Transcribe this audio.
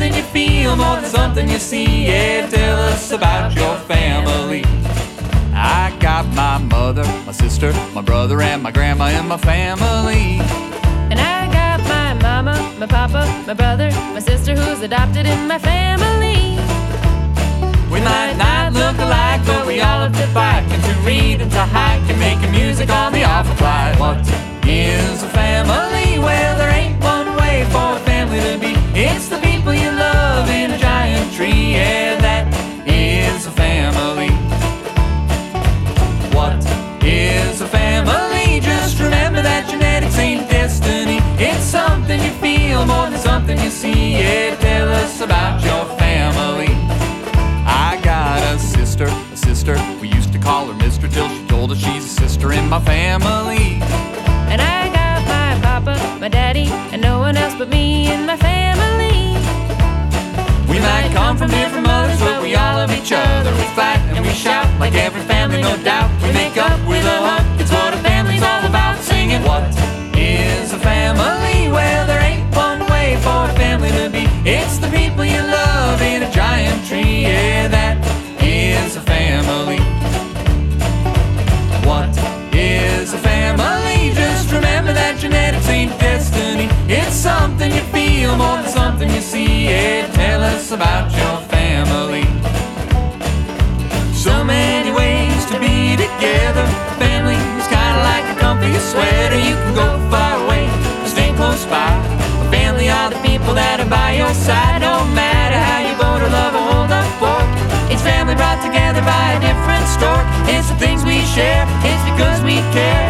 something you feel more than something you see. Yeah, tell us about your family. I got my mother, my sister, my brother, and my grandma in my family. And I got my mama, my papa, my brother, my sister who's adopted in my family. We might not look alike, but we all love to bike and to read and to hike and making music on the off flight. What is a family? Well, there ain't one way for a family to be. It's the people you love in a giant tree. Yeah, that is a family. What is a family? Just remember that genetics ain't destiny. It's something you feel more than something you see. Yeah, tell us about your family. I got a sister. We used to call her Mister till she told us she's a sister in my family. And I got my papa, my daddy, and no one else but me in my family. We might come from different mothers, but we all love each other. We fight and we shout like every family, no doubt. We make up with a hug, it's what a family's all about. Singing, what is a family? Well, there ain't one way for a family to be. It's the people you love in a giant tree. Yeah, that is a family. What is a family? Just remember that genetics ain't destiny. It's something you feel more than something you see. Yeah, tell us about your family. So many ways to be together. Family is kinda like a comfy sweater. You can go far away or stay close by. A family are the people that are by your side. No matter how you vote or love or hold up for. It's family brought together by a different stork. It's the things we share, it's because we care.